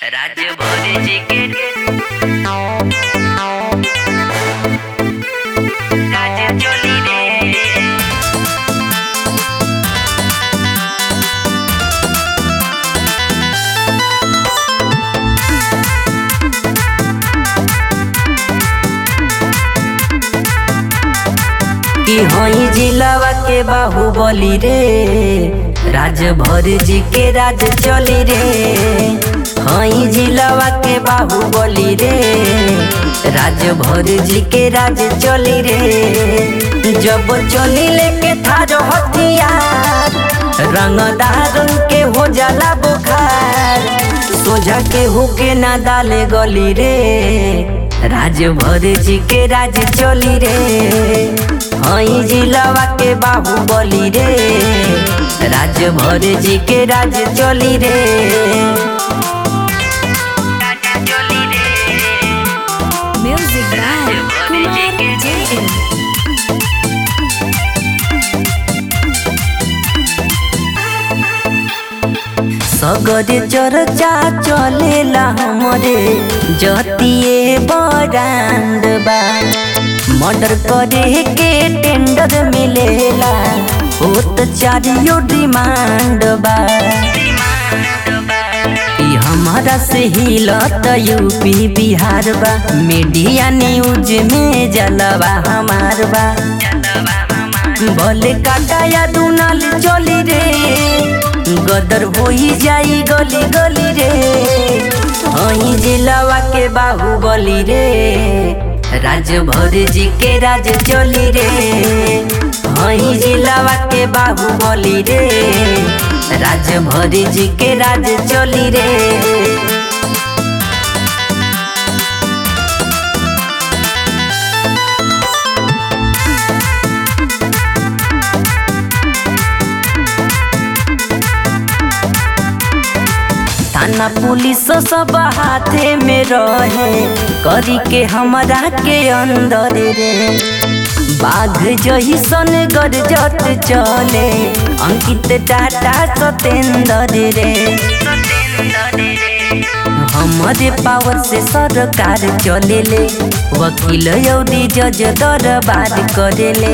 राज्य भर जी राज्य चली रे। कि हई जिलावा के बाहुबली रे, राजभर जी के राज चली रे। हई जिलावा के बाहुबली रे, राजभर जी के राज चली रे। जब चली लेके थारो हथियार, रंगदार के हो जाला बुखार। सोझा के होके ना डाले गली रे, राजभर जी के राज चली रे। हई जिलावा के बाहुबली रे, राजभर जी के राज चली रे। Music by Kumar JM. सगरे चर्चा चलेला हमरे जतिए बरांड बा। मर्डर करे के टेंडर मिलेला, होत चारियो डिमांड बा। ई हमारा से हिलत यूपी बिहार बा, मीडिया न्यूज में जलवा हमार बा। भले काटा या दुनाल चली रे, गदर होई जाई गली गली रे। हई जिलावा के बाहुबली रे, राजभर जी के राज चली रे। हई जिलावा के बाहुबली रे, राजभर जी के राज चली रे। थाना पुलिस सब हाथे में रहे, करी के हमरा के अंदर रे। बाघ जहिसन गरजत चले, अंकित टाटा सतेंद्र रे। हमारे पावर से सरकार चलेले, वकील यौदी जज दरबार करेले।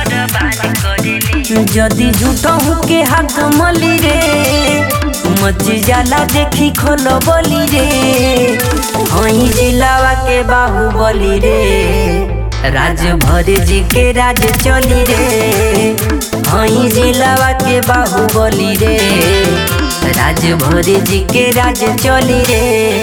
जदि झूठहू के हाथ मली रे, मची जाला देखी खोलो बोली रे। हई जिलावा के बाहुबली रे, राजभर जी के राज चली रे। हई जिलावा के बाहुबली रे, राजभर जी के राज चली रे।